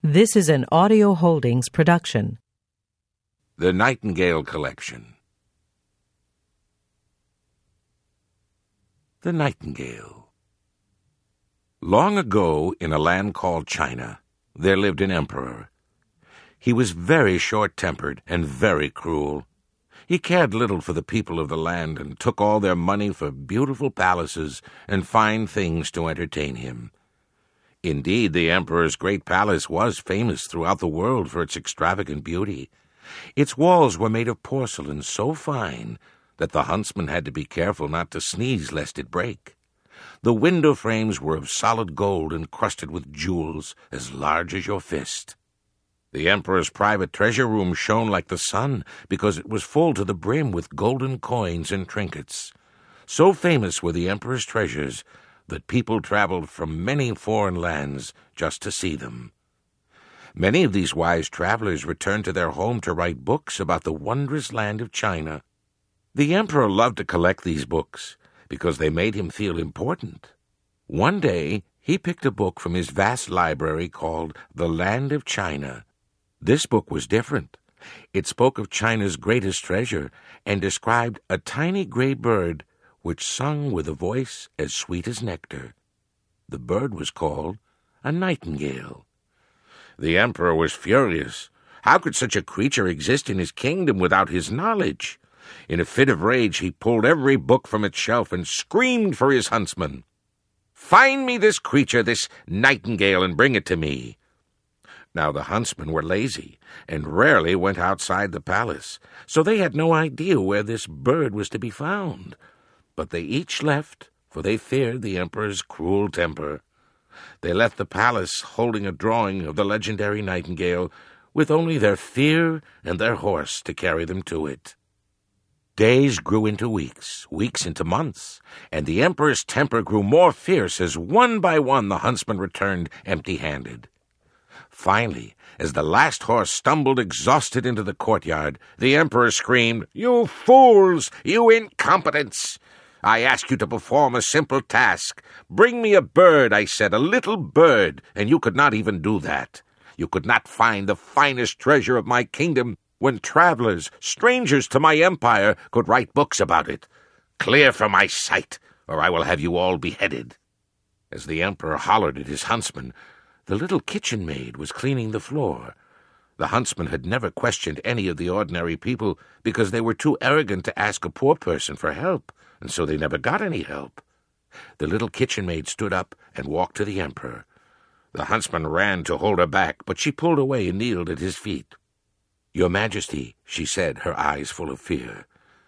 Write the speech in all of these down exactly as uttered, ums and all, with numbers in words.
This is an Audio Holdings production. The Nightingale Collection. The Nightingale. Long ago, in a land called China, there lived an emperor. He was very short-tempered and very cruel. He cared little for the people of the land and took all their money for beautiful palaces and fine things to entertain him. Indeed, the emperor's great palace was famous throughout the world for its extravagant beauty. Its walls were made of porcelain so fine that the huntsman had to be careful not to sneeze lest it break. The window frames were of solid gold encrusted with jewels as large as your fist. The emperor's private treasure room shone like the sun because it was full to the brim with golden coins and trinkets. So famous were the emperor's treasures that people traveled from many foreign lands just to see them. Many of these wise travelers returned to their home to write books about the wondrous land of China. The emperor loved to collect these books because they made him feel important. One day, he picked a book from his vast library called The Land of China. This book was different. It spoke of China's greatest treasure and described a tiny gray bird which sung with a voice as sweet as nectar. The bird was called a nightingale. The emperor was furious. How could such a creature exist in his kingdom without his knowledge? In a fit of rage, he pulled every book from its shelf and screamed for his huntsman. "Find me this creature, this nightingale, and bring it to me." Now the huntsmen were lazy and rarely went outside the palace, so they had no idea where this bird was to be found. But they each left, for they feared the emperor's cruel temper. They left the palace holding a drawing of the legendary nightingale, with only their fear and their horse to carry them to it. Days grew into weeks, weeks into months, and the emperor's temper grew more fierce as one by one the huntsmen returned empty-handed. Finally, as the last horse stumbled exhausted into the courtyard, the emperor screamed, "You fools! You incompetents! I ask you to perform a simple task. Bring me a bird, I said, a little bird, and you could not even do that. You could not find the finest treasure of my kingdom when travelers, strangers to my empire, could write books about it. Clear from my sight, or I will have you all beheaded." As the emperor hollered at his huntsman, the little kitchen maid was cleaning the floor. The huntsman had never questioned any of the ordinary people because they were too arrogant to ask a poor person for help, and so they never got any help. The little kitchen maid stood up and walked to the emperor. The huntsman ran to hold her back, but she pulled away and kneeled at his feet. "Your Majesty," she said, her eyes full of fear,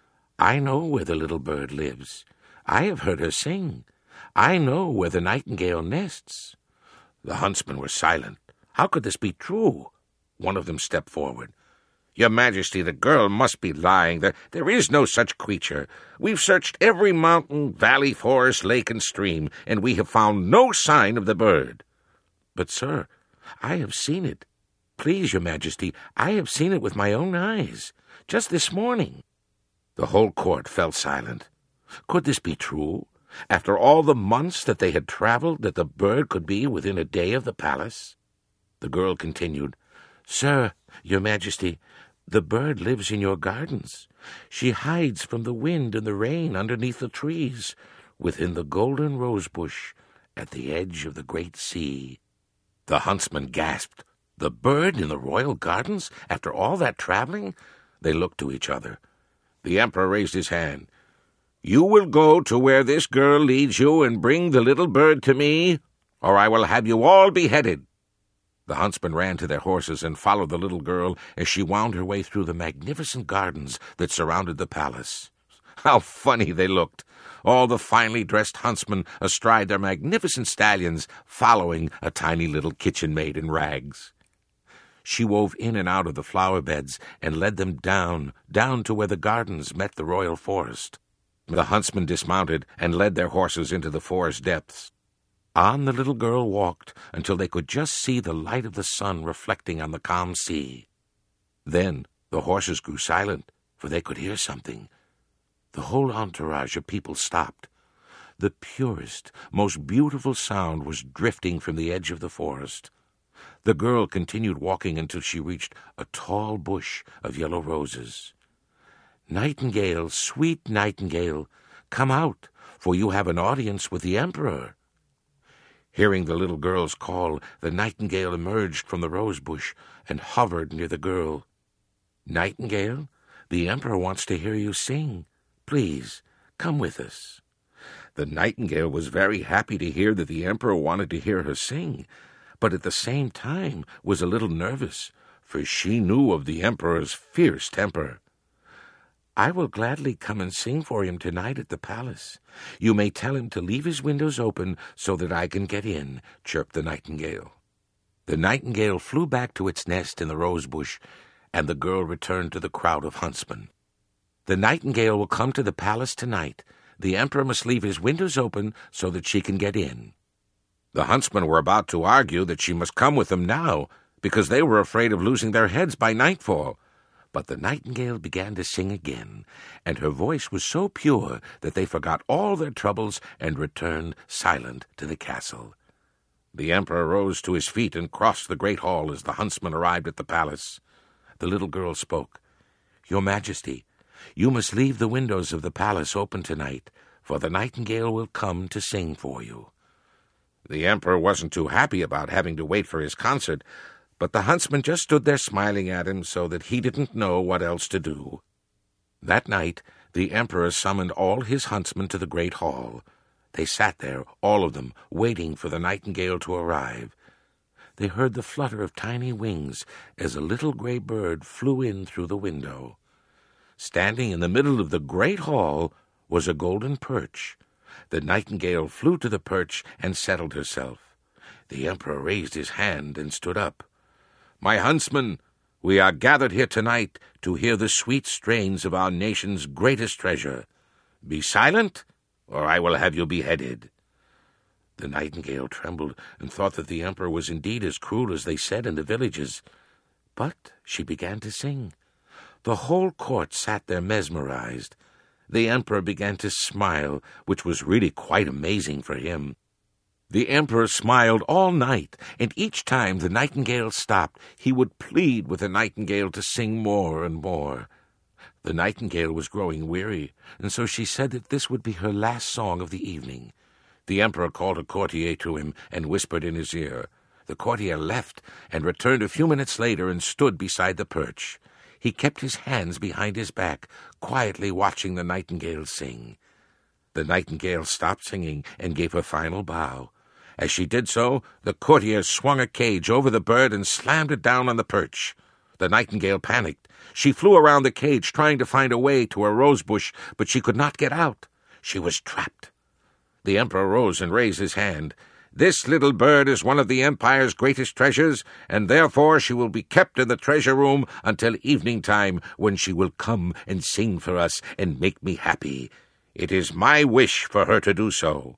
"I know where the little bird lives. I have heard her sing. I know where the nightingale nests." The huntsmen were silent. How could this be true? One of them stepped forward. "Your Majesty, the girl must be lying. There, there is no such creature. We've searched every mountain, valley, forest, lake, and stream, and we have found no sign of the bird." "But, sir, I have seen it. Please, Your Majesty, I have seen it with my own eyes, just this morning." The whole court fell silent. Could this be true? After all the months that they had traveled, that the bird could be within a day of the palace? The girl continued, "Sir, Your Majesty, the bird lives in your gardens. She hides from the wind and the rain underneath the trees, within the golden rose bush, at the edge of the great sea." The huntsman gasped. The bird in the royal gardens, after all that traveling? They looked to each other. The emperor raised his hand. "You will go to where this girl leads you and bring the little bird to me, or I will have you all beheaded." The huntsmen ran to their horses and followed the little girl as she wound her way through the magnificent gardens that surrounded the palace. How funny they looked, all the finely dressed huntsmen astride their magnificent stallions, following a tiny little kitchen maid in rags. She wove in and out of the flower beds and led them down, down to where the gardens met the royal forest. The huntsmen dismounted and led their horses into the forest depths. On the little girl walked until they could just see the light of the sun reflecting on the calm sea. Then the horses grew silent, for they could hear something. The whole entourage of people stopped. The purest, most beautiful sound was drifting from the edge of the forest. The girl continued walking until she reached a tall bush of yellow roses. "Nightingale, sweet nightingale, come out, for you have an audience with the emperor." Hearing the little girl's call, the nightingale emerged from the rose bush and hovered near the girl. "Nightingale, the emperor wants to hear you sing. Please, come with us." The nightingale was very happy to hear that the emperor wanted to hear her sing, but at the same time was a little nervous, for she knew of the emperor's fierce temper. "I will gladly come and sing for him tonight at the palace. You may tell him to leave his windows open so that I can get in," chirped the nightingale. The nightingale flew back to its nest in the rose bush, and the girl returned to the crowd of huntsmen. "The nightingale will come to the palace tonight. The emperor must leave his windows open so that she can get in." The huntsmen were about to argue that she must come with them now, because they were afraid of losing their heads by nightfall. But the nightingale began to sing again, and her voice was so pure that they forgot all their troubles and returned silent to the castle. The emperor rose to his feet and crossed the great hall as the huntsmen arrived at the palace. The little girl spoke. "Your Majesty, you must leave the windows of the palace open tonight, for the nightingale will come to sing for you." The emperor wasn't too happy about having to wait for his concert, but the huntsman just stood there smiling at him so that he didn't know what else to do. That night, the emperor summoned all his huntsmen to the great hall. They sat there, all of them, waiting for the nightingale to arrive. They heard the flutter of tiny wings as a little gray bird flew in through the window. Standing in the middle of the great hall was a golden perch. The nightingale flew to the perch and settled herself. The emperor raised his hand and stood up. "My huntsmen, we are gathered here tonight to hear the sweet strains of our nation's greatest treasure. Be silent, or I will have you beheaded." The nightingale trembled and thought that the emperor was indeed as cruel as they said in the villages. But she began to sing. The whole court sat there mesmerized. The emperor began to smile, which was really quite amazing for him. The emperor smiled all night, and each time the nightingale stopped, he would plead with the nightingale to sing more and more. The nightingale was growing weary, and so she said that this would be her last song of the evening. The emperor called a courtier to him and whispered in his ear. The courtier left and returned a few minutes later and stood beside the perch. He kept his hands behind his back, quietly watching the nightingale sing. The nightingale stopped singing and gave a final bow. As she did so, the courtier swung a cage over the bird and slammed it down on the perch. The nightingale panicked. She flew around the cage, trying to find a way to a rose bush, but she could not get out. She was trapped. The emperor rose and raised his hand. "This little bird is one of the empire's greatest treasures, and therefore she will be kept in the treasure room until evening time, when she will come and sing for us and make me happy. It is my wish for her to do so."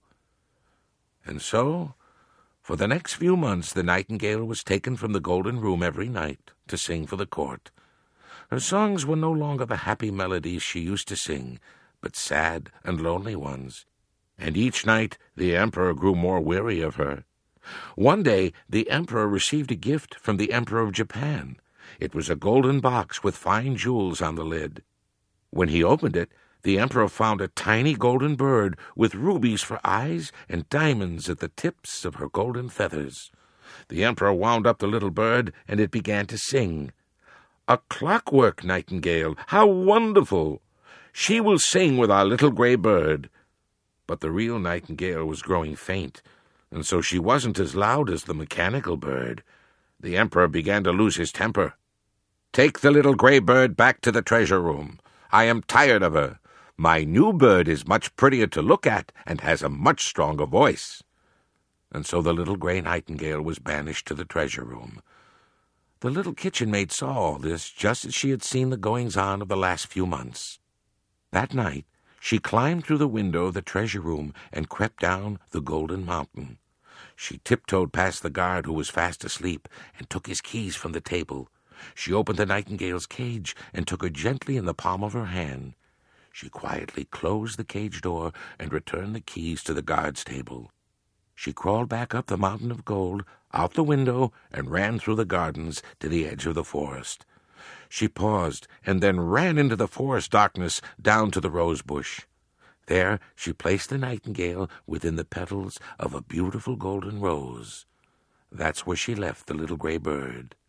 And so, for the next few months, the nightingale was taken from the golden room every night to sing for the court. Her songs were no longer the happy melodies she used to sing, but sad and lonely ones. And each night the emperor grew more weary of her. One day the emperor received a gift from the Emperor of Japan. It was a golden box with fine jewels on the lid. When he opened it, the emperor found a tiny golden bird with rubies for eyes and diamonds at the tips of her golden feathers. The emperor wound up the little bird, and it began to sing. "A clockwork nightingale! How wonderful! She will sing with our little gray bird." But the real nightingale was growing faint, and so she wasn't as loud as the mechanical bird. The emperor began to lose his temper. "Take the little gray bird back to the treasure room. I am tired of her. My new bird is much prettier to look at and has a much stronger voice." And so the little gray nightingale was banished to the treasure room. The little kitchen maid saw all this just as she had seen the goings-on of the last few months. That night she climbed through the window of the treasure room and crept down the golden mountain. She tiptoed past the guard who was fast asleep and took his keys from the table. She opened the nightingale's cage and took her gently in the palm of her hand. She quietly closed the cage door and returned the keys to the guard's table. She crawled back up the mountain of gold, out the window, and ran through the gardens to the edge of the forest. She paused, and then ran into the forest darkness down to the rose bush. There she placed the nightingale within the petals of a beautiful golden rose. That's where she left the little gray bird.